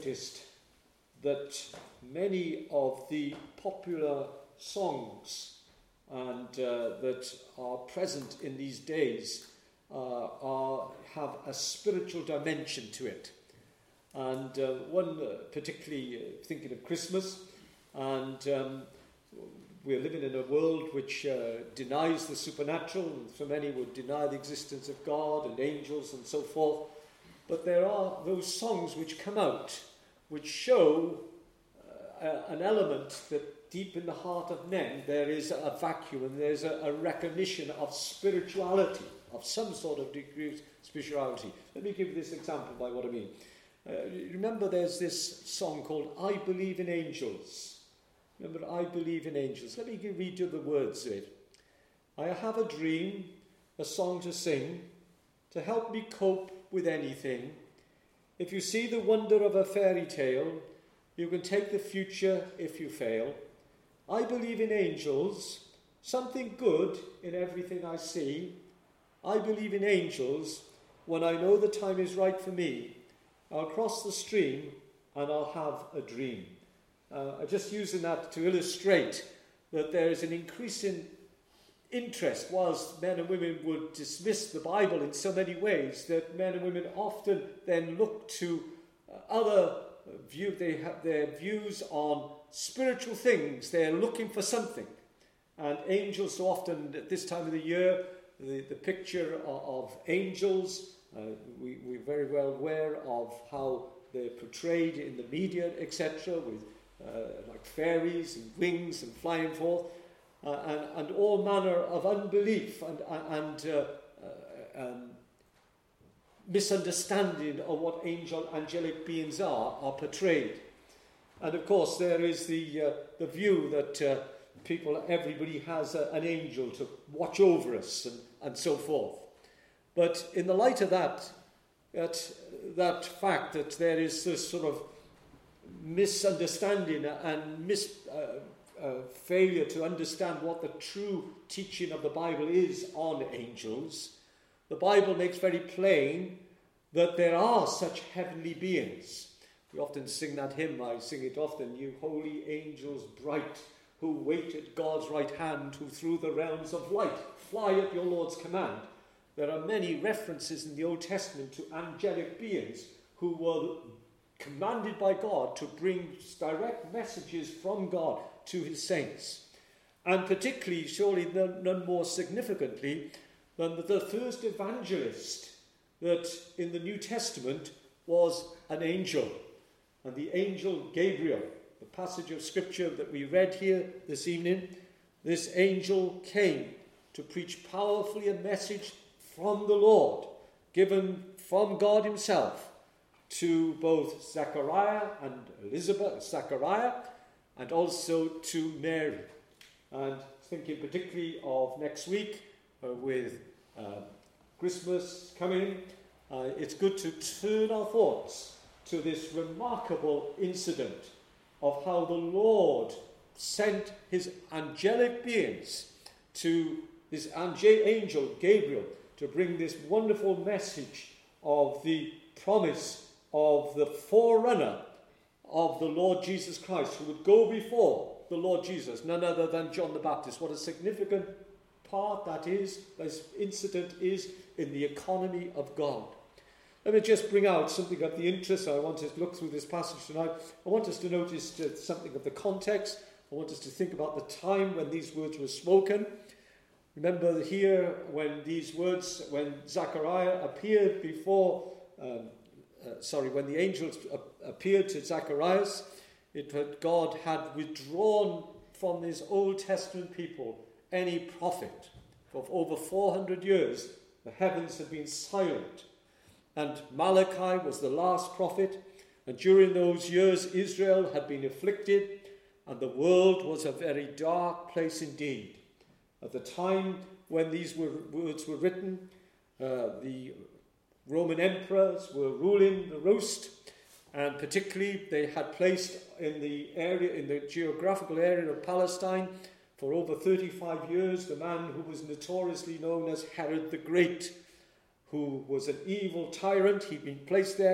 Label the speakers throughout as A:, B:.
A: noticed that many of the popular songs and that are present in these days have a spiritual dimension to it. And one particularly thinking of Christmas, and we're living in a world which denies the supernatural, and for many would deny the existence of God and angels and so forth. But there are those songs which come out, which show an element that deep in the heart of men there is a vacuum, and there's a recognition of spirituality, of some sort of degree of spirituality. Let me give you this example by what I mean. Remember there's this song called I Believe in Angels. Remember, I believe in angels. Let me read you the words of it. I have a dream, a song to sing, to help me cope with anything. If you see the wonder of a fairy tale, you can take the future if you fail. I believe in angels, something good in everything I see. I believe in angels. When I know the time is right for me, I'll cross the stream and I'll have a dream. I'm just using that to illustrate that there is an increasing interest, whilst men and women would dismiss the Bible in so many ways, that men and women often then look to other they have their views on spiritual things. They're looking for something. And angels, so often at this time of the year, the picture of angels, we're very well aware of how they're portrayed in the media, etc., with like fairies and wings and flying forth, and all manner of unbelief and misunderstanding of what angelic beings are portrayed. And of course there is the view that everybody has an angel to watch over us and so forth. But in the light of that fact that there is this sort of misunderstanding and failure to understand what the true teaching of the Bible is on angels, the Bible makes very plain that there are such heavenly beings. We often sing that hymn, I sing it often, you holy angels bright, who wait at God's right hand, who through the realms of light fly at your Lord's command. There are many references in the Old Testament to angelic beings who were commanded by God to bring direct messages from God to his saints. And particularly, surely none more significantly, than the first evangelist that in the New Testament was an angel. And the angel Gabriel, the passage of scripture that we read here this evening, this angel came to preach powerfully a message from the Lord, given from God himself to both Zechariah and also to Mary. And thinking particularly of next week with Christmas coming, it's good to turn our thoughts to this remarkable incident of how the Lord sent his angelic beings to this angel Gabriel to bring this wonderful message of the promise of the forerunner of the Lord Jesus Christ, who would go before the Lord Jesus, none other than John the Baptist. What a significant part that is, this incident is in the economy of God. Let me just bring out something of the interest. I want us to look through this passage tonight. I want us to notice something of the context. I want us to think about the time when these words were spoken. Remember here when Zechariah appeared before, when the angels appeared to Zacharias, God had withdrawn from his Old Testament people any prophet. For over 400 years, the heavens had been silent. And Malachi was the last prophet. And during those years, Israel had been afflicted, and the world was a very dark place indeed. At the time when these words were written, the Roman emperors were ruling the roost, and particularly they had placed in the geographical area of Palestine for over 35 years the man who was notoriously known as Herod the Great, who was an evil tyrant. He'd been placed there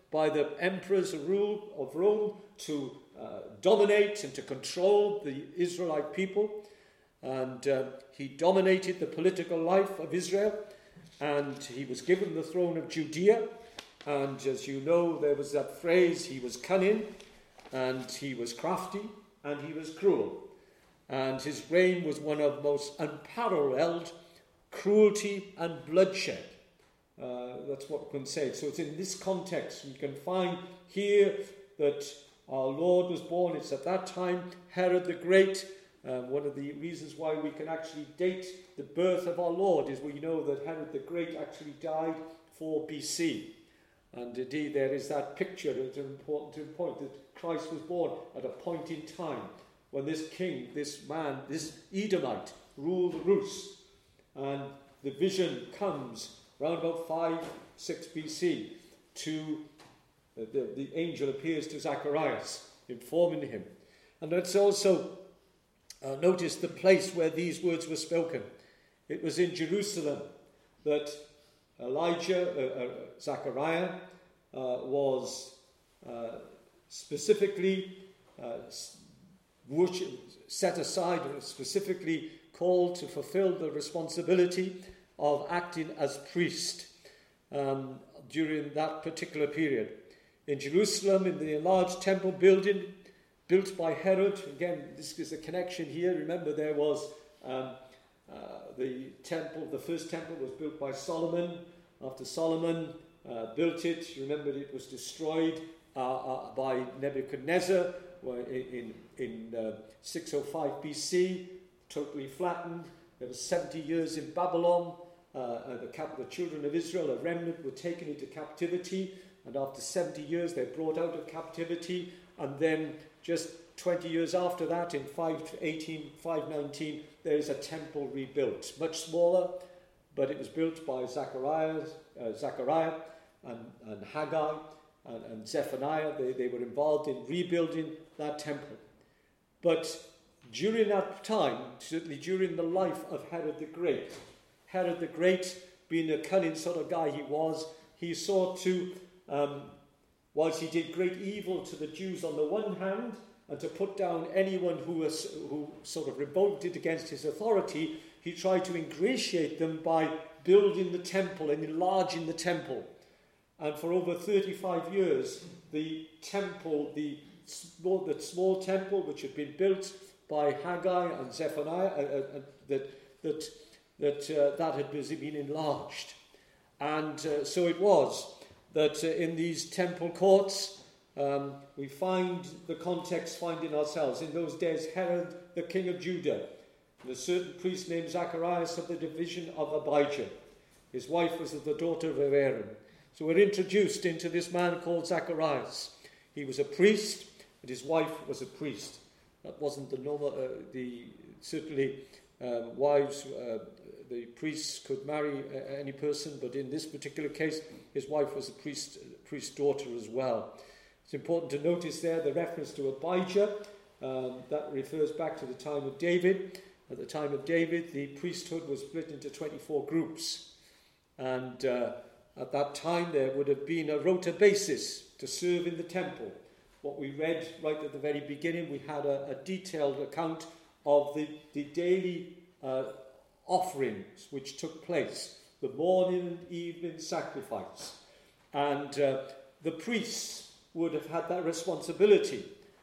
A: by the emperor's rule of Rome to dominate and to control the Israelite people. And he dominated the political life of Israel, and he was given the throne of Judea. And as you know, there was that phrase, he was cunning, and he was crafty, and he was cruel. And his reign was one of most unparalleled cruelty and bloodshed. That's what we can say. So it's in this context you can find here that our Lord was born. It's at that time Herod the Great. One of the reasons why we can actually date the birth of our Lord is we know that Herod the Great actually died 4 BC. And indeed there is that picture. It's important to point that Christ was born at a point in time when this king, this man, this Edomite ruled the roost. And the vision comes around about 5-6 BC to the angel appears to Zacharias, informing him. And let's also notice the place where these words were spoken. It was in Jerusalem that Zachariah was specifically set aside, or specifically called to fulfill the responsibility of acting as priest during that particular period. In Jerusalem, in the enlarged temple building built by Herod, again, this is a connection here. Remember, there was the temple, the first temple was built by Solomon. After Solomon built it, remember it was destroyed by Nebuchadnezzar in 605 BC, totally flattened. There was 70 years in Babylon. The children of Israel, a remnant, were taken into captivity, and after 70 years they're brought out of captivity, and then just 20 years after that, in 519, there is a temple rebuilt, much smaller, but it was built by Zechariah and Haggai and Zephaniah. They were involved in rebuilding that temple. But during that time, certainly during the life of Herod the Great, being a cunning sort of guy he sought to, whilst he did great evil to the Jews on the one hand, and to put down anyone who sort of revolted against his authority, he tried to ingratiate them by building the temple and enlarging the temple. And for over 35 years, the temple, the small temple which had been built by Haggai and Zephaniah, that had been enlarged. And so it was that in these temple courts, we find the context finding ourselves. In those days, Herod, the king of Judah, and a certain priest named Zacharias of the division of Abijah. His wife was the daughter of Aaron. So we're introduced into this man called Zacharias. He was a priest, and his wife was a priest. That wasn't the normal, certainly wives, the priests could marry any person, but in this particular case, his wife was a priest's daughter as well. It's important to notice there the reference to Abijah. That refers back to the time of David. At the time of David, the priesthood was split into 24 groups. And at that time, there would have been a rota basis to serve in the temple. What we read right at the very beginning, we had a detailed account of the daily offerings which took place, the morning and evening sacrifice. And the priests would have had that responsibility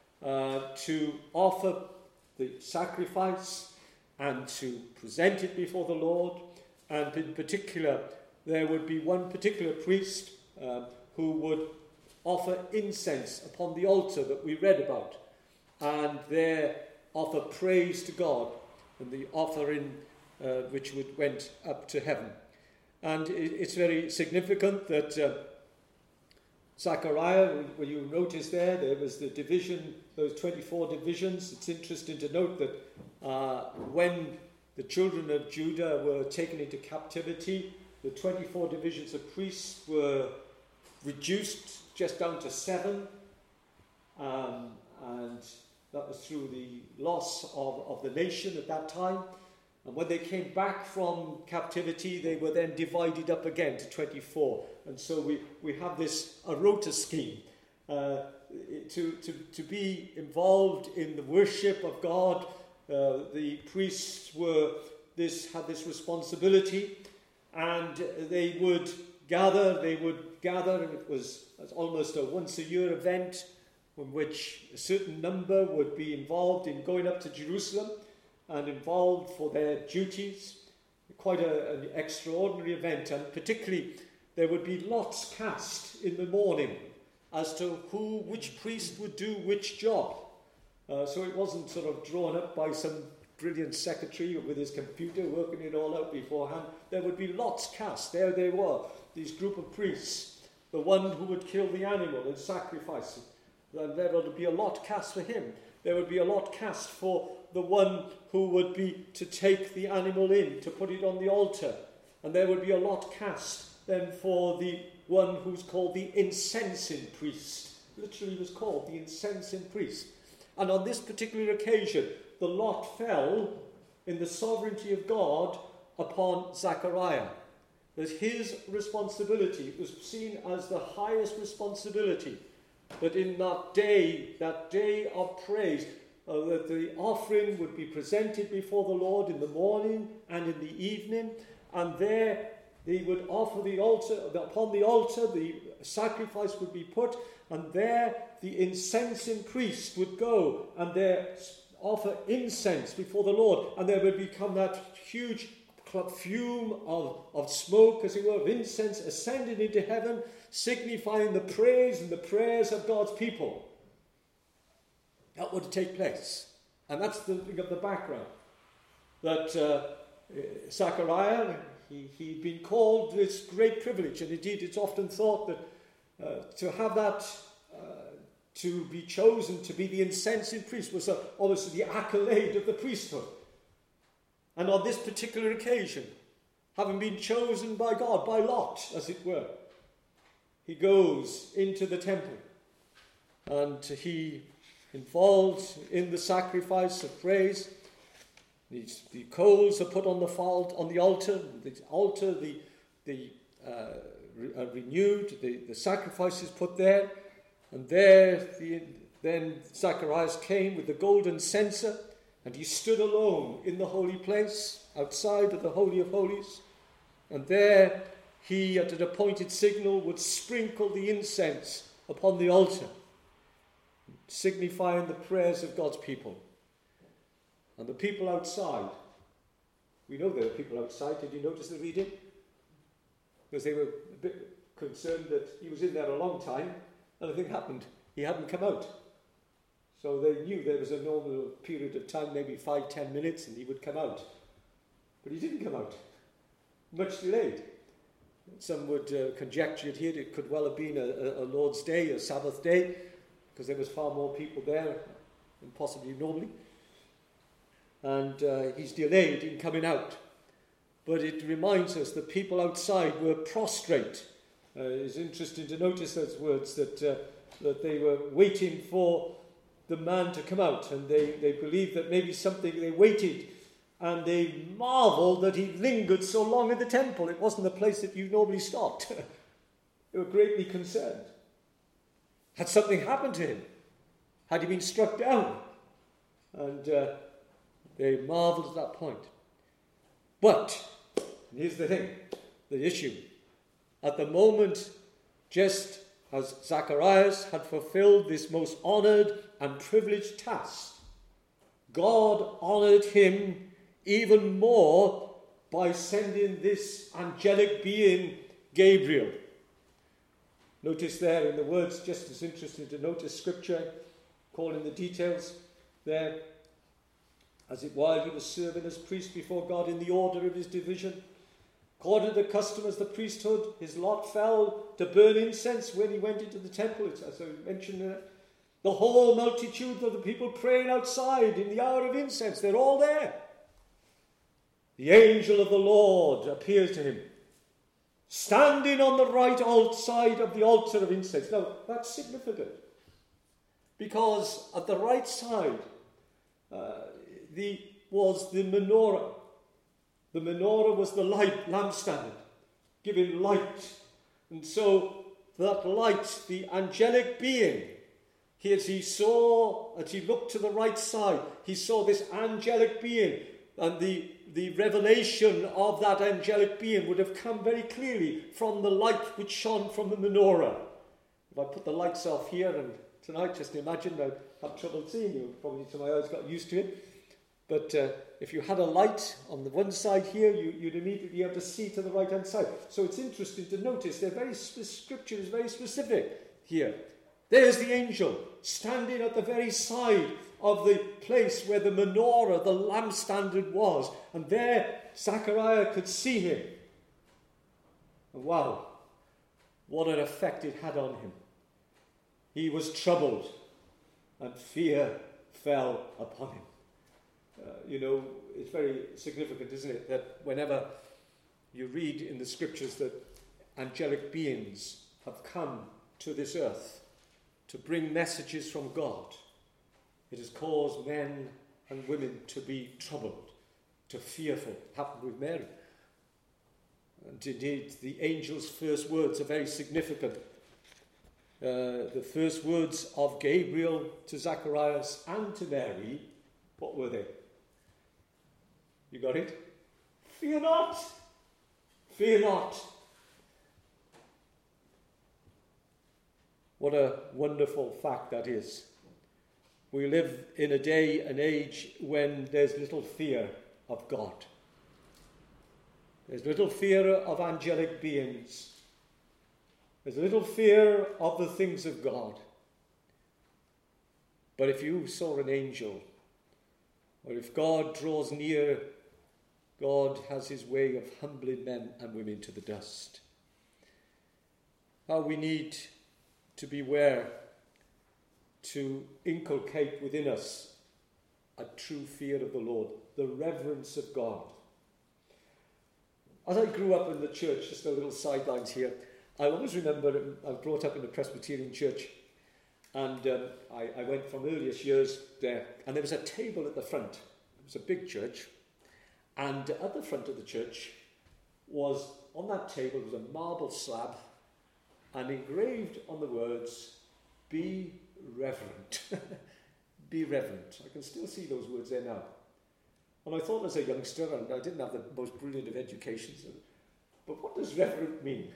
A: to offer the sacrifice and to present it before the Lord. And in particular, there would be one particular priest who would offer incense upon the altar that we read about, and there offer praise to God, and the offering which went up to heaven. And it's very significant that Zechariah, when you notice there was the division, those 24 divisions. It's interesting to note that when the children of Judah were taken into captivity, the 24 divisions of priests were reduced just down to 7, and that was through the loss of the nation at that time. And when they came back from captivity, they were then divided up again to 24. And so we have this a rota scheme to be involved in the worship of God. The priests had this responsibility, and they would gather. And it was almost a once-a-year event in which a certain number would be involved in going up to Jerusalem and involved for their duties. Quite an extraordinary event, and particularly there would be lots cast in the morning as to which priest would do which job. So it wasn't sort of drawn up by some brilliant secretary with his computer working it all out beforehand. There would be lots cast. There they were, these group of priests. The one who would kill the animal and sacrifice it. And there would be a lot cast for him. There would be a lot cast for the one who would be to take the animal in, to put it on the altar. And there would be a lot cast then for the one who's called the incensing priest. Literally was called the incensing priest. And on this particular occasion, the lot fell in the sovereignty of God upon Zechariah. That his responsibility was seen as the highest responsibility. That in that day of praise, that the offering would be presented before the Lord in the morning and in the evening, and there they would offer the altar, upon the altar the sacrifice would be put, and there the incensing priest would go and there offer incense before the Lord, and there would become that huge fume of smoke, as it were, of incense ascending into heaven, signifying the praise and the prayers of God's people. That would take place. And that's the background. That Zechariah, he'd been called this great privilege, and indeed it's often thought that to have that, to be chosen to be the incensing priest was obviously the accolade of the priesthood. And on this particular occasion, having been chosen by God, by lot, as it were, he goes into the temple and he involved in the sacrifice of praise. The coals are put on the altar. The altar, renewed. The sacrifice is put there, and there then Zacharias came with the golden censer, and he stood alone in the holy place outside of the Holy of Holies, and there he, at an appointed signal, would sprinkle the incense upon the altar, signifying the prayers of God's people. And the people outside, we know there were people outside. Did you notice the reading? Because they were a bit concerned that he was in there a long time, and nothing happened. He hadn't come out. So they knew there was a normal period of time, maybe 5-10 minutes, and he would come out. But he didn't come out. Much delayed. Some would conjecture it here. It could well have been a Lord's Day, a Sabbath day, because there was far more people there than possibly normally. And he's delayed in coming out. But it reminds us that people outside were prostrate. It's interesting to notice those words, that they were waiting for the man to come out, and they believed that maybe they waited, and they marveled that he lingered so long in the temple. It wasn't the place that you normally stopped. They were greatly concerned. Had something happened to him? Had he been struck down? And they marveled at that point. But, and here's the thing, the issue. At the moment, just as Zacharias had fulfilled this most honoured and privileged task, God honoured him even more by sending this angelic being, Gabriel. Notice there in the words, just as interesting to notice scripture, calling the details there. As it while he was serving as priest before God in the order of his division, according to the custom as the priesthood, his lot fell to burn incense when he went into the temple. As I mentioned there, the whole multitude of the people praying outside in the hour of incense, they're all there. The angel of the Lord appears to him, standing on the right side of the altar of incense. Now, that's significant, because at the right side was the menorah, The menorah was the light lampstand, giving light. And so that light, the angelic being, as he looked to the right side, he saw this angelic being, and the revelation of that angelic being would have come very clearly from the light which shone from the menorah. If I put the lights off here, and tonight, just imagine I'd have trouble seeing you. Probably till my eyes got used to it. But if you had a light on the one side here, you'd immediately be able to see to the right-hand side. So it's interesting to notice Scripture is very specific here. There's the angel standing at the very side of the place where the menorah, the lampstand, was. And there Zechariah could see him. And wow, what an effect it had on him. He was troubled, and fear fell upon him. It's very significant, isn't it, that whenever you read in the Scriptures that angelic beings have come to this earth to bring messages from God, it has caused men and women to be troubled, to fearful. It happened with Mary. And indeed, the angel's first words are very significant. The first words of Gabriel to Zacharias and to Mary, what were they? You got it? Fear not! Fear not! What a wonderful fact that is. We live in a day and age when there's little fear of God. There's little fear of angelic beings. There's little fear of the things of God. But if you saw an angel, or if God draws near, God has his way of humbling men and women to the dust. How we need to beware to inculcate within us a true fear of the Lord, the reverence of God. As I grew up in the church, just a little sidelines here, I always remember I was brought up in the Presbyterian church, and I went from earliest years there, and there was a table at the front. It was a big church, and at the front of the church was, on that table was a marble slab, and engraved on the words, "Be reverent." Be reverent. I can still see those words there now. And I thought as a youngster, and I didn't have the most brilliant of educations, but what does reverent mean?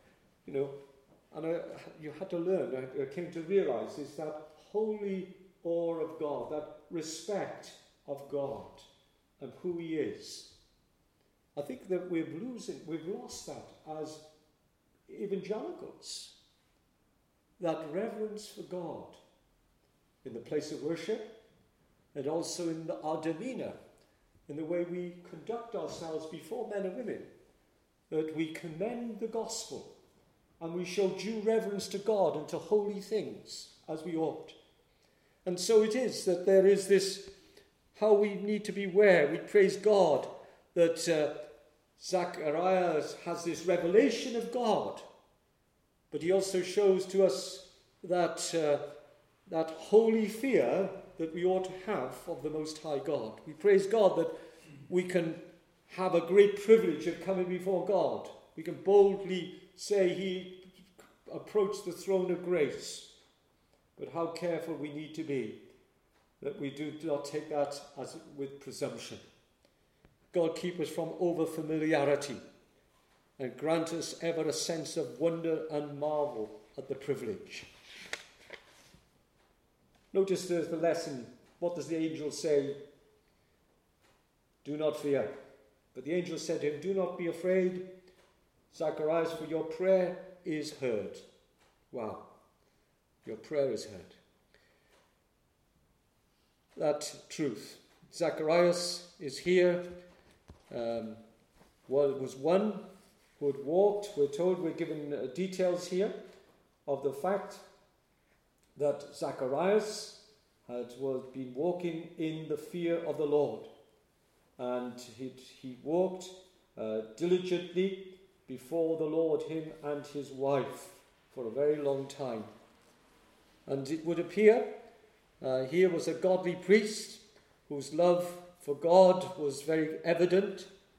A: And you had to learn, I came to realise, is that holy awe of God, that respect of God and who he is. I think that we've lost that as evangelicals. That reverence for God in the place of worship, and also in our demeanour, in the way we conduct ourselves before men and women, that we commend the gospel and we show due reverence to God and to holy things as we ought. And so it is that there is this, how we need to beware. We praise God that Zacharias has this revelation of God, but he also shows to us that that holy fear that we ought to have of the Most High God. We praise God that we can have a great privilege of coming before God. We can boldly say he approached the throne of grace. But how careful we need to be that we do not take that as with presumption. God keep us from over-familiarity and grant us ever a sense of wonder and marvel at the privilege. Notice there's the lesson. What does the angel say? Do not fear. But the angel said to him, do not be afraid, Zacharias, for your prayer is heard. Wow. Your prayer is heard. That truth. Zacharias is here. Was one who had walked. We're given details here of the fact that Zacharias had been walking in the fear of the Lord. And he walked diligently before the Lord, him and his wife, for a very long time. And it would appear here was a godly priest whose love for God was very evident,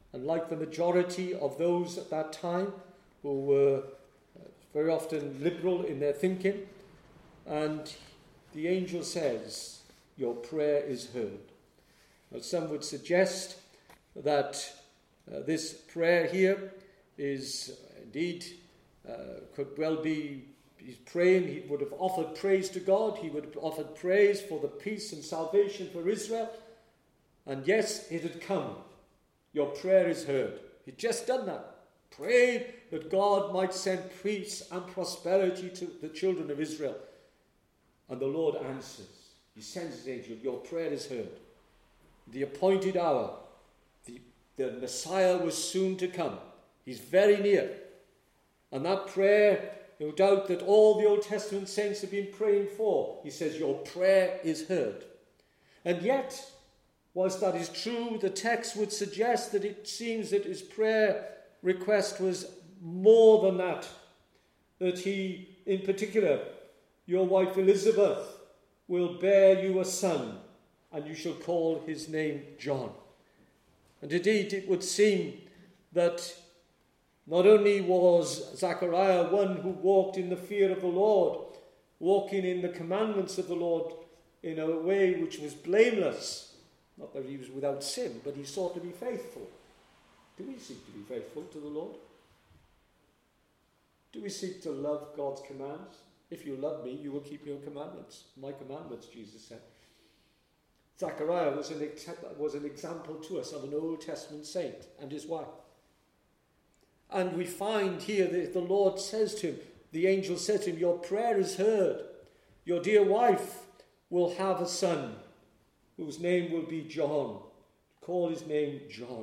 A: And like the majority of those at that time, who were very often liberal in their thinking, and the angel says, your prayer is heard. Now, some would suggest that this prayer here is indeed, could well be, he's praying, he would have offered praise to God, he would have offered praise for the peace and salvation for Israel, and yes, it had come. Your prayer is heard. He'd just done that. Prayed that God might send peace and prosperity to the children of Israel. And the Lord answers. He sends his angel. Your prayer is heard. The appointed hour. The Messiah was soon to come. He's very near. And that prayer, no doubt that all the Old Testament saints have been praying for. He says, your prayer is heard. And yet, whilst that is true, the text would suggest that it seems that his prayer request was more than that. That he, in particular, your wife Elizabeth will bear you a son, and you shall call his name John. And indeed, it would seem that not only was Zechariah one who walked in the fear of the Lord, walking in the commandments of the Lord in a way which was blameless, not that he was without sin, but he sought to be faithful. Do we seek to be faithful to the Lord? Do we seek to love God's commands? If you love me, you will keep your commandments. My commandments, Jesus said. Zechariah was an example to us of an Old Testament saint and his wife. And we find here that the Lord says to him, the angel said to him, your prayer is heard. Your dear wife will have a son, whose name will be John. Call his name John.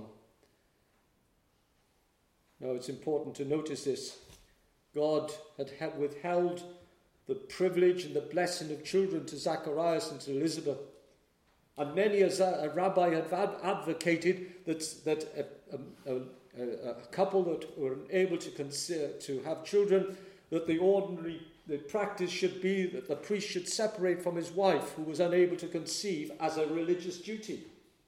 A: Now it's important to notice this. God had withheld the privilege and the blessing of children to Zacharias and to Elizabeth. And many a rabbi had advocated that a couple that were unable to have children, that the practice should be that the priest should separate from his wife who was unable to conceive as a religious duty.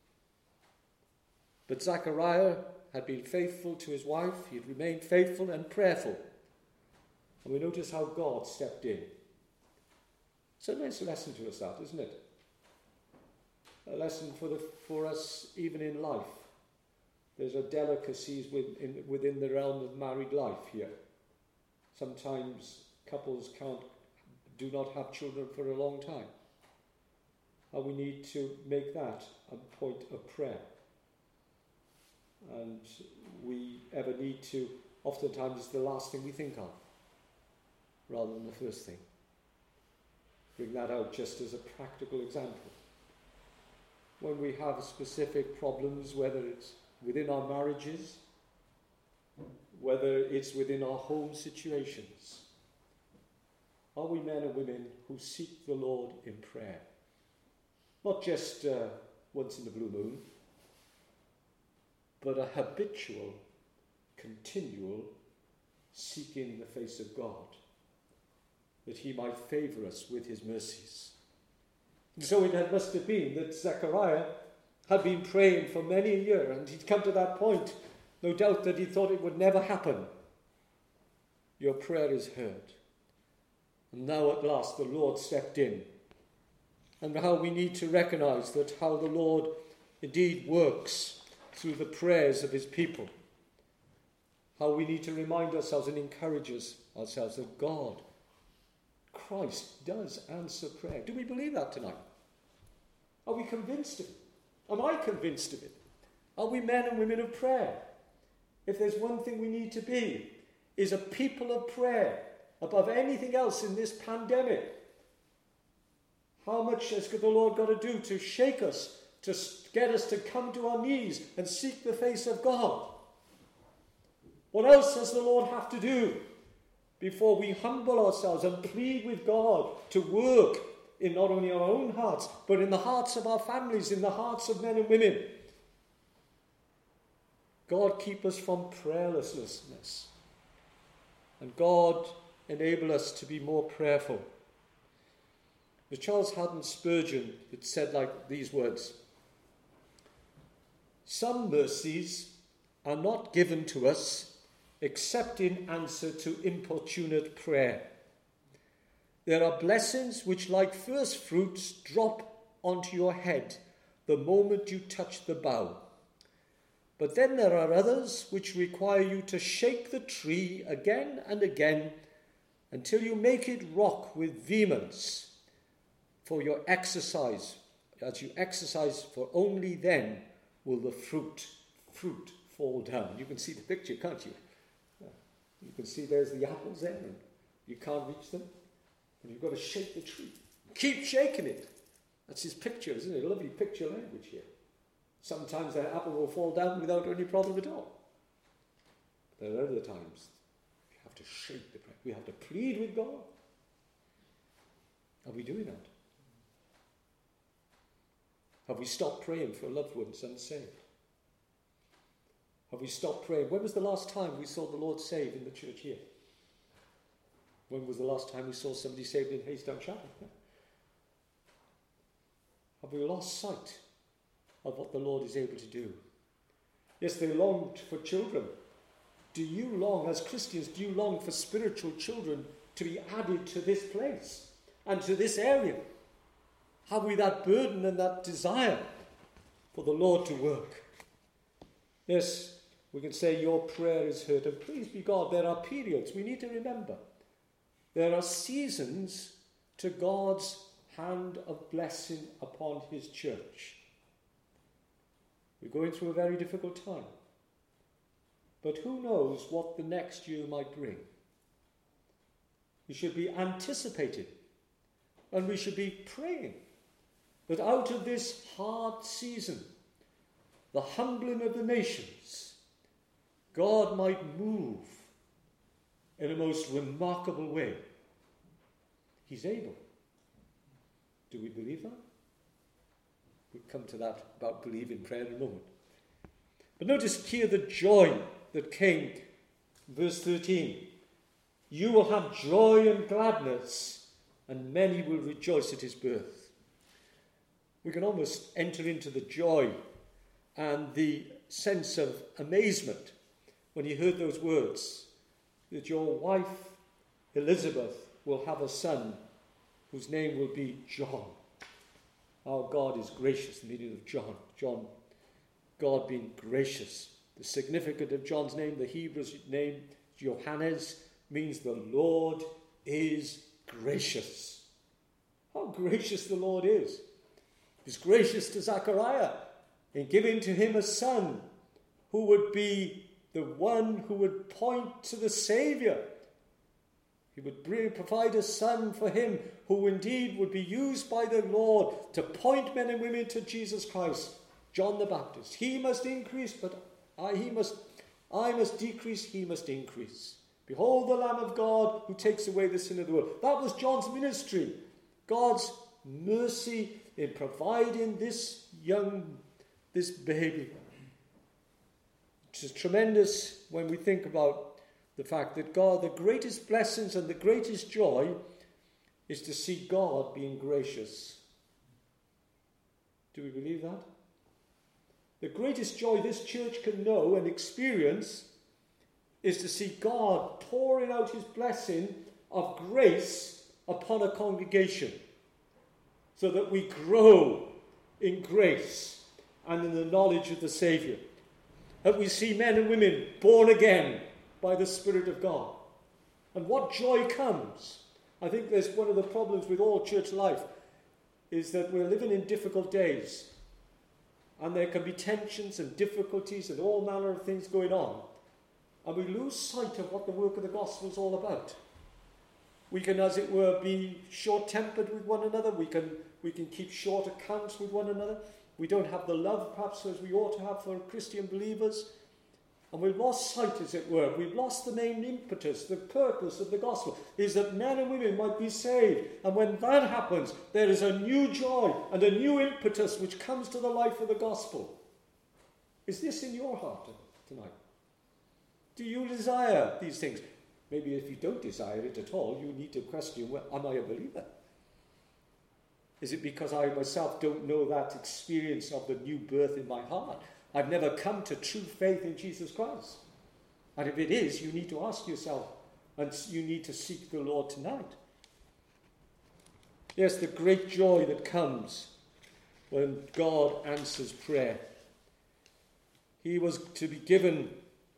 A: But Zechariah had been faithful to his wife. He had remained faithful and prayerful. And we notice how God stepped in. It's a nice lesson to us, that, isn't it? A lesson for us even in life. There's a delicacies within the realm of married life here. Sometimes couples do not have children for a long time. And we need to make that a point of prayer. And we ever need to, oftentimes it's the last thing we think of, rather than the first thing. Bring that out just as a practical example. When we have specific problems, whether it's within our marriages, whether it's within our home situations, are we men and women who seek the Lord in prayer? Not just once in the blue moon, but a habitual, continual seeking the face of God, that he might favour us with his mercies. And so it must have been that Zechariah had been praying for many a year, and he'd come to that point, no doubt, that he thought it would never happen. Your prayer is heard. And now at last the Lord stepped in. And how we need to recognise that how the Lord indeed works through the prayers of his people. How we need to remind ourselves and encourage ourselves that God, Christ, does answer prayer. Do we believe that tonight? Are we convinced of it? Am I convinced of it? Are we men and women of prayer? If there's one thing we need to be, is a people of prayer above anything else in this pandemic. How much has the Lord got to do to shake us, to get us to come to our knees and seek the face of God? What else does the Lord have to do before we humble ourselves and plead with God to work in not only our own hearts, but in the hearts of our families, in the hearts of men and women? God, keep us from prayerlessness. And God, enable us to be more prayerful. But Charles Haddon Spurgeon had said like these words: some mercies are not given to us except in answer to importunate prayer. There are blessings which, like first fruits, drop onto your head the moment you touch the bough. But then there are others which require you to shake the tree again and again until you make it rock with vehemence for your exercise. As you exercise, for only then will the fruit fall down. You can see the picture, can't you? You can see there's the apples there, and you can't reach them. And you've got to shake the tree. Keep shaking it. That's his picture, isn't it? A lovely picture language here. Sometimes the apple will fall down without any problem at all. There are other times we have to shake the prayer. We have to plead with God. Are we doing that? Have we stopped praying for loved ones unsaved? Have we stopped praying? When was the last time we saw the Lord saved in the church here? When was the last time we saw somebody saved in Haystown Chapel? Have we lost sight of what the Lord is able to do? Yes, they longed for children. Do you long, as Christians, do you long for spiritual children to be added to this place and to this area? Have we that burden and that desire for the Lord to work? Yes, we can say your prayer is heard, and praise be God, there are periods we need to remember. There are seasons to God's hand of blessing upon his church. We're going through a very difficult time. But who knows what the next year might bring? We should be anticipating, and we should be praying that out of this hard season, the humbling of the nations, God might move in a most remarkable way. He's able. Do we believe that? We'll come to that about believing prayer in a moment. But notice here the joy that came. Verse 13. You will have joy and gladness, and many will rejoice at his birth. We can almost enter into the joy and the sense of amazement when he heard those words, that your wife Elizabeth will have a son whose name will be John. Our God is gracious, the meaning of John, God being gracious. The significance of John's name, the Hebrew name, Johannes, means the Lord is gracious. How gracious the Lord is. He's gracious to Zechariah in giving to him a son who would be the one who would point to the Saviour. He would provide a son for him who indeed would be used by the Lord to point men and women to Jesus Christ, John the Baptist. He must increase, but I must decrease, he must increase. Behold the Lamb of God who takes away the sin of the world. That was John's ministry. God's mercy in providing this baby. Which is tremendous when we think about the fact that God, the greatest blessings and the greatest joy is to see God being gracious. Do we believe that? The greatest joy this church can know and experience is to see God pouring out his blessing of grace upon a congregation so that we grow in grace and in the knowledge of the Saviour. That we see men and women born again by the Spirit of God. And what joy comes. I think there's one of the problems with all church life is that we're living in difficult days. And there can be tensions and difficulties and all manner of things going on. And we lose sight of what the work of the gospel is all about. We can, as it were, be short-tempered with one another. We can keep short accounts with one another. We don't have the love, perhaps, as we ought to have for Christian believers. And we've lost sight, as it were. We've lost the main impetus, the purpose of the gospel, is that men and women might be saved. And when that happens, there is a new joy and a new impetus which comes to the life of the gospel. Is this in your heart tonight? Do you desire these things? Maybe if you don't desire it at all, you need to question, well, am I a believer? Is it because I myself don't know that experience of the new birth in my heart? I've never come to true faith in Jesus Christ. And if it is, you need to ask yourself, and you need to seek the Lord tonight. Yes, the great joy that comes when God answers prayer. He was to be given,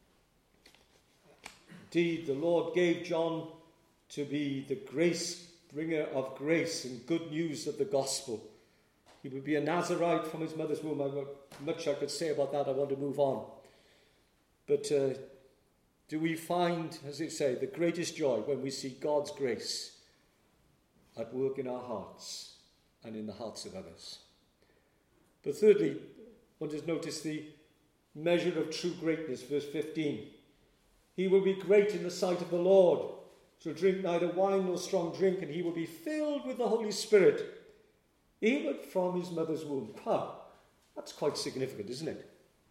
A: indeed, the Lord gave John to be the grace bringer of grace and good news of the gospel. He would be a Nazarite from his mother's womb. Much I could say about that. I want to move on. But do we find, as it say, the greatest joy when we see God's grace at work in our hearts and in the hearts of others? But thirdly, one just notice the measure of true greatness, verse 15. He will be great in the sight of the Lord. Shall drink neither wine nor strong drink, and he will be filled with the Holy Spirit, even from his mother's womb. Wow, that's quite significant, isn't it?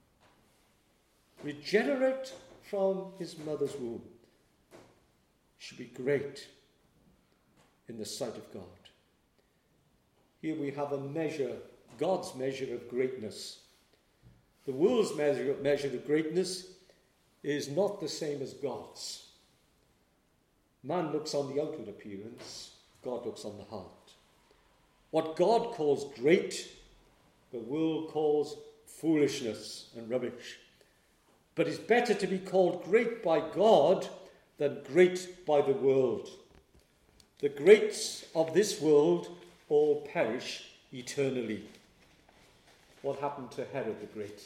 A: Regenerate from his mother's womb. Should be great in the sight of God. Here we have a measure, God's measure of greatness. The world's measure of greatness is not the same as God's. Man looks on the outward appearance, God looks on the heart. What God calls great, the world calls foolishness and rubbish. But it's better to be called great by God than great by the world. The greats of this world all perish eternally. What happened to Herod the Great?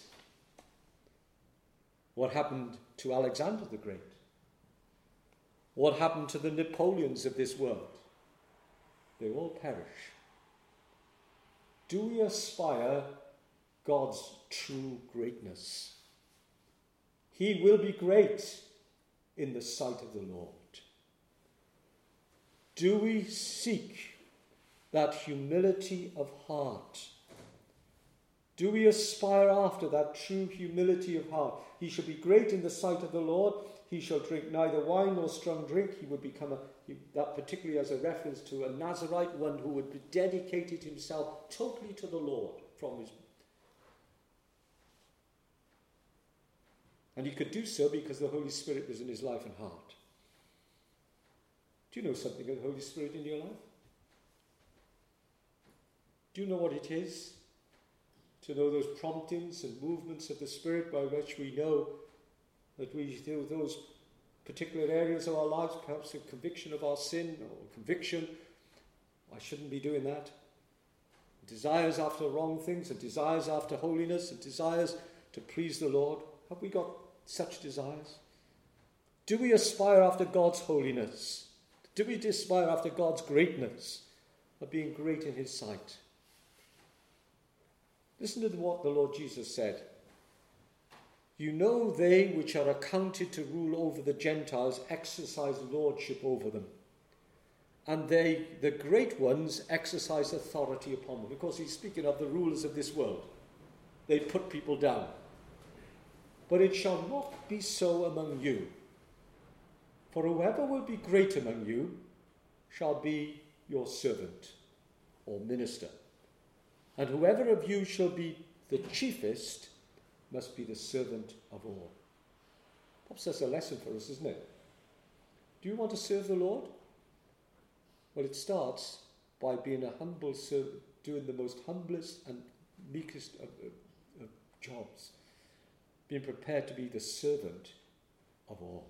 A: What happened to Alexander the Great? What happened to the Napoleons of this world? They all perish. Do we aspire God's true greatness? He will be great in the sight of the Lord. Do we seek that humility of heart? Do we aspire after that true humility of heart? He shall be great in the sight of the Lord. He shall drink neither wine nor strong drink. He would become that particularly as a reference to a Nazarite, one who would be dedicated himself totally to the Lord from his. And he could do so because the Holy Spirit was in his life and heart. Do you know something of the Holy Spirit in your life? Do you know what it is to know those promptings and movements of the Spirit by which we know that we do those particular areas of our lives, perhaps a conviction of our sin or conviction, I shouldn't be doing that. Desires after wrong things and desires after holiness and desires to please the Lord. Have we got such desires? Do we aspire after God's holiness? Do we aspire after God's greatness of being great in his sight? Listen to what the Lord Jesus said. You know they which are accounted to rule over the Gentiles exercise lordship over them. And they, the great ones, exercise authority upon them. Of course, he's speaking of the rulers of this world. They put people down. But it shall not be so among you. For whoever will be great among you shall be your servant or minister. And whoever of you shall be the chiefest must be the servant of all. Perhaps that's a lesson for us, isn't it? Do you want to serve the Lord? Well, it starts by being a humble servant, doing the most humblest and meekest of jobs. Being prepared to be the servant of all.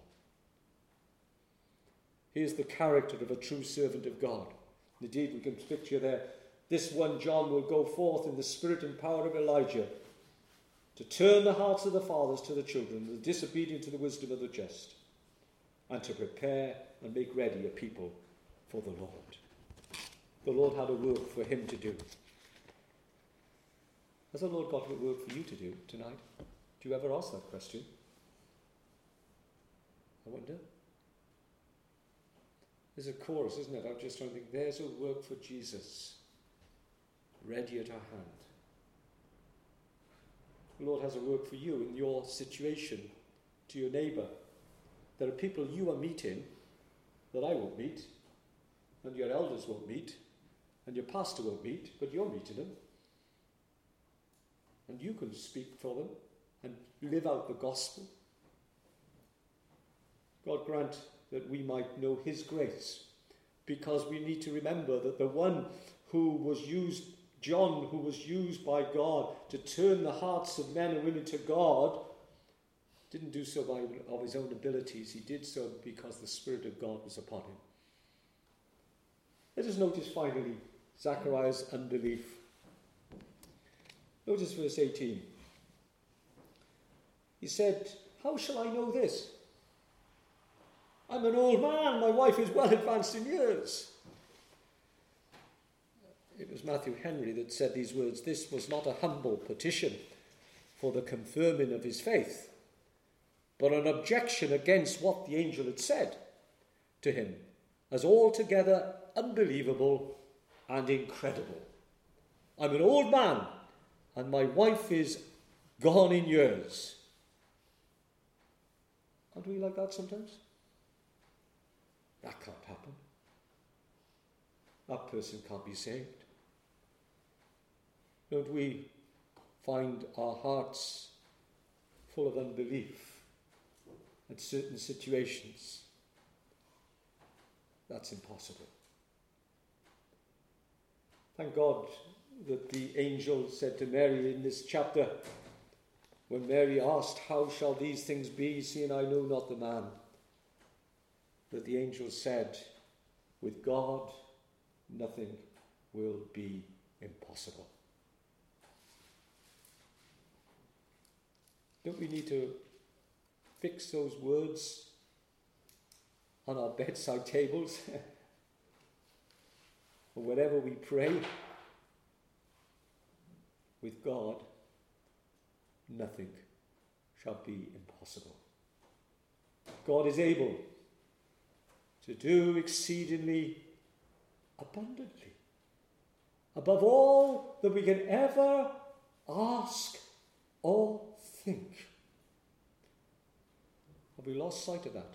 A: Here's the character of a true servant of God. Indeed, we can picture there, this one John will go forth in the spirit and power of Elijah to turn the hearts of the fathers to the children, the disobedient to the wisdom of the just, and to prepare and make ready a people for the Lord. The Lord had a work for him to do. Has the Lord got a work for you to do tonight? Do you ever ask that question? I wonder. There's a chorus, isn't it? I'm just trying to think. There's a work for Jesus ready at our hand. The Lord has a work for you in your situation, to your neighbour. There are people you are meeting that I won't meet, and your elders won't meet, and your pastor won't meet, but you're meeting them. And you can speak for them and live out the gospel. God grant that we might know his grace, because we need to remember that the one who was used, John, who was used by God to turn the hearts of men and women to God, didn't do so of his own abilities. He did so because the Spirit of God was upon him. Let us notice finally Zachariah's unbelief. Notice verse 18. He said, "How shall I know this? I'm an old man, my wife is well advanced in years." It was Matthew Henry that said these words. This was not a humble petition for the confirming of his faith, but an objection against what the angel had said to him as altogether unbelievable and incredible. I'm an old man and my wife is gone in years. Aren't we like that sometimes? That can't happen. That person can't be saved. Don't we find our hearts full of unbelief at certain situations? That's impossible. Thank God that the angel said to Mary in this chapter, when Mary asked, "How shall these things be, seeing I know not the man?" that the angel said, "With God, nothing will be impossible." Don't we need to fix those words on our bedside tables or wherever we pray? With God, nothing shall be impossible. God is able to do exceedingly abundantly, above all that we can ever ask or think. Have we lost sight of that?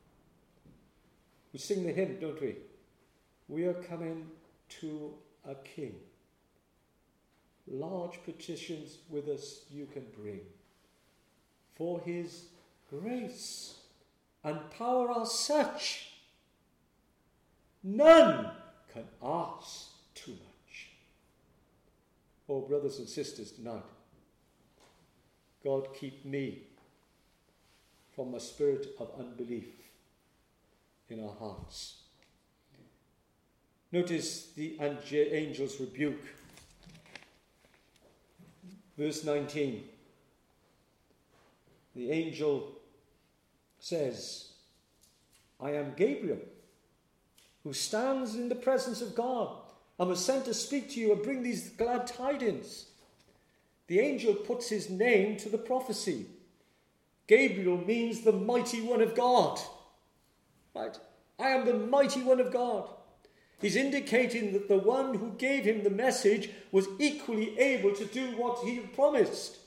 A: We sing the hymn, don't we? We are coming to a king. Large petitions with us you can bring. For his grace and power are such, none can ask too much. Oh, brothers and sisters, tonight, God keep me from a spirit of unbelief in our hearts. Notice the angel's rebuke. Verse 19. The angel says, "I am Gabriel, who stands in the presence of God, and was sent to speak to you and bring these glad tidings." The angel puts his name to the prophecy. Gabriel means the mighty one of God. Right? I am the mighty one of God. He's indicating that the one who gave him the message was equally able to do what he had promised.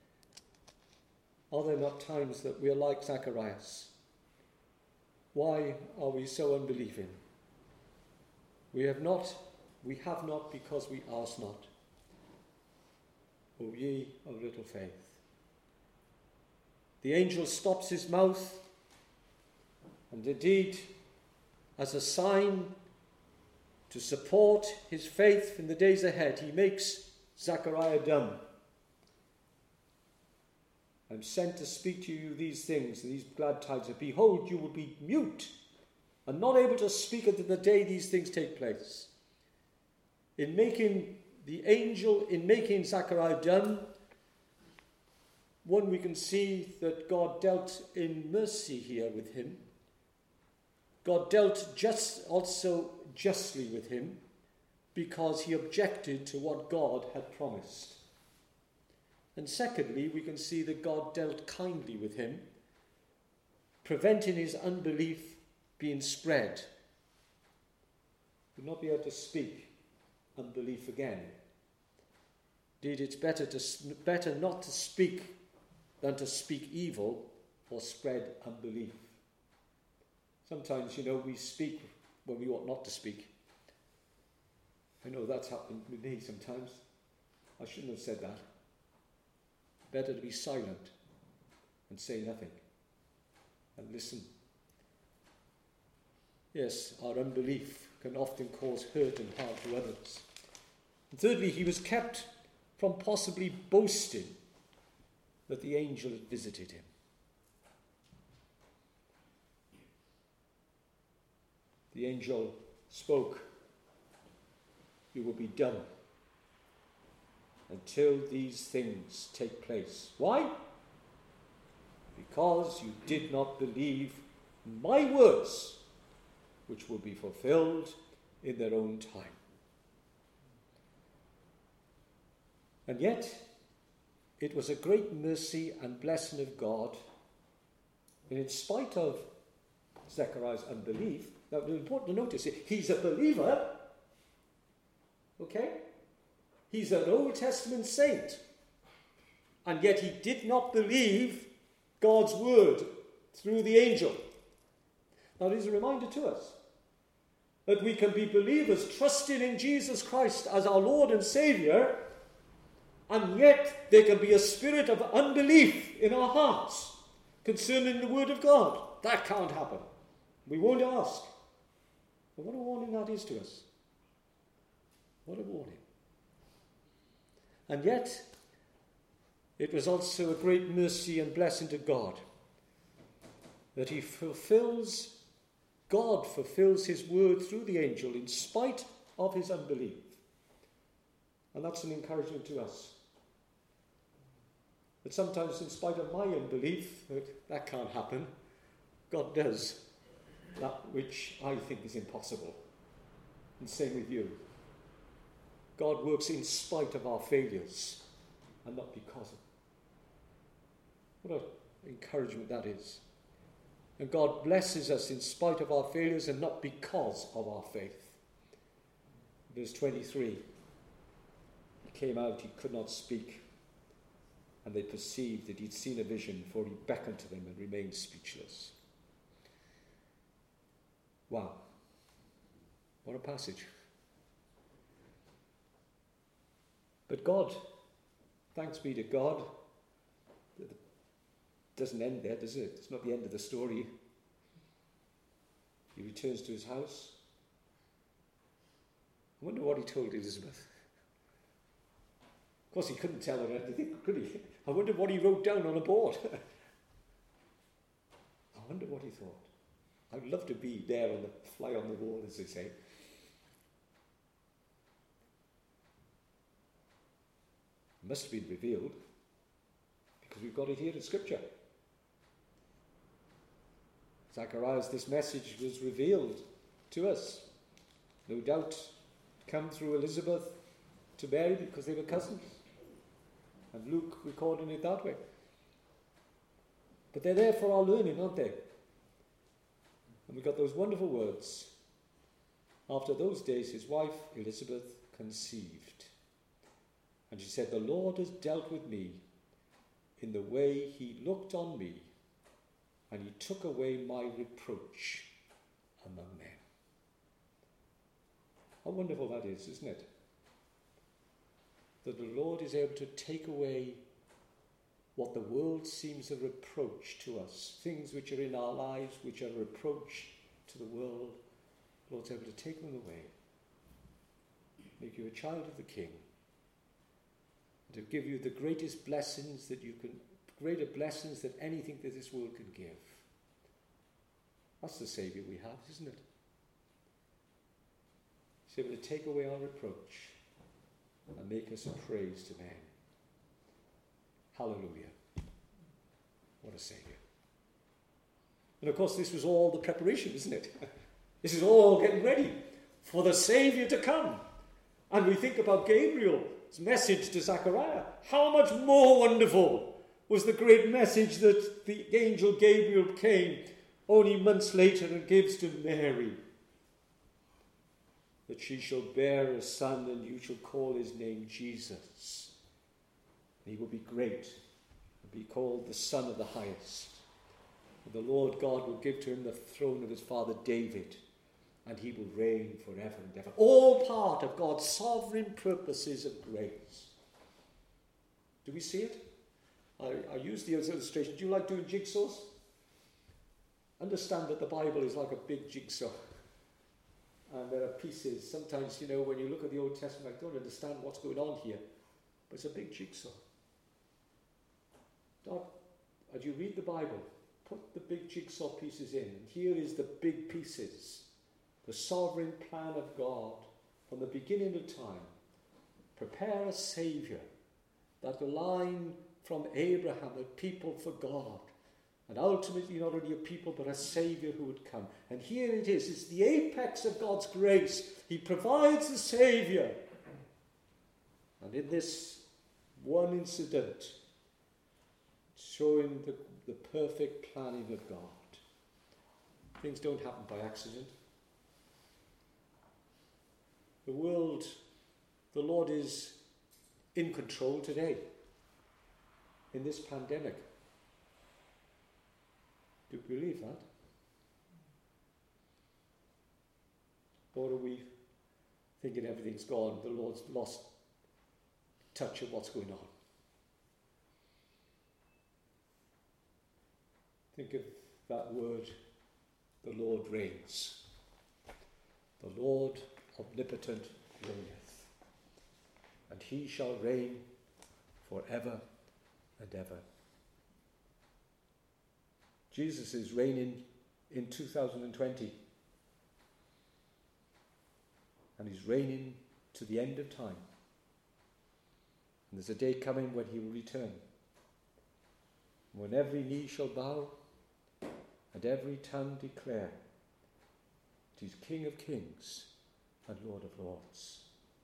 A: Are there not times that we are like Zacharias? Why are we so unbelieving? We have not because we ask not. O ye of little faith. The angel stops his mouth, and indeed, as a sign to support his faith in the days ahead, he makes Zechariah dumb. "I'm sent to speak to you these things, these glad tidings. Behold, you will be mute and not able to speak until the day these things take place." In making Zechariah dumb, we can see that God dealt in mercy here with him. God dealt justly with him because he objected to what God had promised. And secondly, we can see that God dealt kindly with him, preventing his unbelief being spread. He would not be able to speak unbelief again. Indeed, it's better not to speak than to speak evil or spread unbelief. Sometimes, we speak when we ought not to speak. I know that's happened with me sometimes. I shouldn't have said that. better to be silent and say nothing and listen. Yes, our unbelief can often cause hurt and harm to others. And thirdly, he was kept from possibly boasting that the angel had visited him. The angel spoke, "You will be dumb until these things take place." Why? Because you did not believe my words, which will be fulfilled in their own time. And yet, it was a great mercy and blessing of God, and in spite of Zechariah's unbelief, now it's important to notice, he's a believer, okay? He's an Old Testament saint, and yet he did not believe God's word through the angel. Now, it is a reminder to us that we can be believers trusting in Jesus Christ as our Lord and Saviour, and yet there can be a spirit of unbelief in our hearts concerning the word of God. That can't happen. We won't ask. But what a warning that is to us. What a warning. And yet, it was also a great mercy and blessing to God that God fulfills his word through the angel in spite of his unbelief. And that's an encouragement to us. That sometimes, in spite of my unbelief, that can't happen, God does that which I think is impossible. And same with you. God works in spite of our failures and not because of. What an encouragement that is. And God blesses us in spite of our failures and not because of our faith. Verse 23. He came out, he could not speak. And they perceived that he'd seen a vision, for he beckoned to them and remained speechless. Wow. What a passage. But God, thanks be to God, it doesn't end there, does it? It's not the end of the story. He returns to his house. I wonder what he told Elizabeth. Of course, he couldn't tell her anything, could he? I wonder what he wrote down on a board. I wonder what he thought. I'd love to be there on the fly on the wall, as they say. It must have been revealed, because we've got it here in Scripture. Zacharias, this message was revealed to us. No doubt come through Elizabeth to Mary because they were cousins. And Luke recording it that way. But they're there for our learning, aren't they? And we've got those wonderful words. After those days, his wife Elizabeth conceived. And she said, "The Lord has dealt with me in the way he looked on me, and he took away my reproach among men." How wonderful that is, isn't it? That the Lord is able to take away what the world seems a reproach to us, things which are in our lives which are a reproach to the world. The Lord's able to take them away, make you a child of the King, and to give you the greatest blessings that you can, greater blessings than anything that this world can give. That's the Saviour we have, isn't it? He's able to take away our reproach and make us a praise to men. Hallelujah. What a Saviour. And of course, this was all the preparation, isn't it? This is all getting ready for the Saviour to come. And we think about Gabriel's message to Zechariah. How much more wonderful was the great message that the angel Gabriel came only months later and gives to Mary. That she shall bear a son, and you shall call his name Jesus. And he will be great and be called the Son of the Highest. And the Lord God will give to him the throne of his father David, and he will reign forever and ever. All part of God's sovereign purposes of grace. Do we see it? I use the illustration. Do you like doing jigsaws? Understand that the Bible is like a big jigsaw. And there are pieces. Sometimes, when you look at the Old Testament, I don't understand what's going on here. But it's a big jigsaw. As you read the Bible, put the big jigsaw pieces in. And here is the big pieces. The sovereign plan of God from the beginning of time. Prepare a Saviour. That line from Abraham, a people for God. And ultimately not only a people but a Saviour who would come. And here it is. It's the apex of God's grace. He provides a Saviour. And in this one incident, showing the perfect planning of God. Things don't happen by accident. The world, the Lord is in control today in this pandemic. Do you believe that? Or are we thinking everything's gone, the Lord's lost touch of what's going on? Think of that word, the Lord reigns. The Lord omnipotent reigneth, and he shall reign forever and ever. Jesus is reigning in 2020, and he's reigning to the end of time. And there's a day coming when he will return, when every knee shall bow and every tongue declare that he's King of kings and Lord of lords.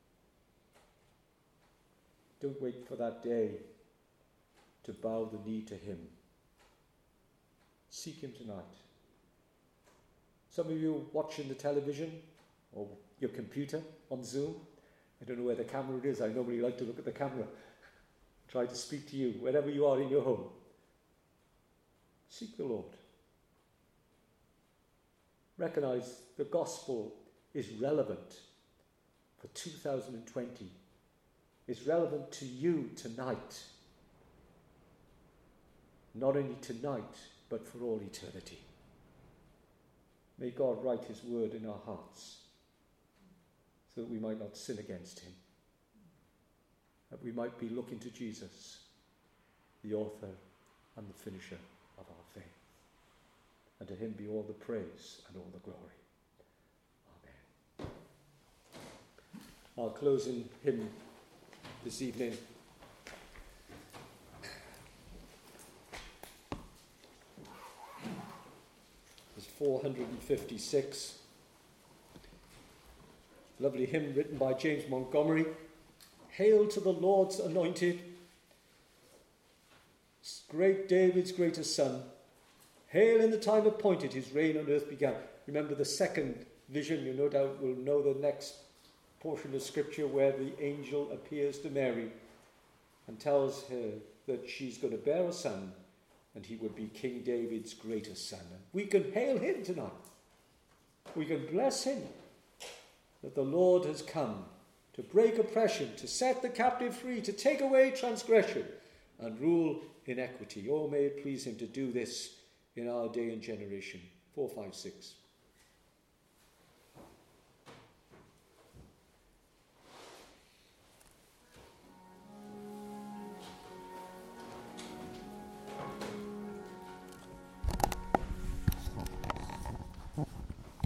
A: Don't wait for that day to bow the knee to him. Seek him tonight. Some of you watching the television or your computer on Zoom. I don't know where the camera is. I normally like to look at the camera. Try to speak to you wherever you are in your home. Seek the Lord. Recognize the gospel is relevant for 2020. It's relevant to you tonight. Not only tonight, but for all eternity. May God write his word in our hearts so that we might not sin against him. That we might be looking to Jesus, the author and the finisher of our faith. And to him be all the praise and all the glory. Amen. Our closing hymn this evening is 456. Lovely hymn written by James Montgomery. Hail to the Lord's anointed, great David's greatest son. Hail in the time appointed, his reign on earth began. Remember the second vision, you no doubt will know the next portion of scripture where the angel appears to Mary and tells her that she's going to bear a son and he would be King David's greatest son. And we can hail him tonight. We can bless him that the Lord has come to break oppression, to set the captive free, to take away transgression and rule in equity. Oh, may it please him to do this in our day and generation. 456.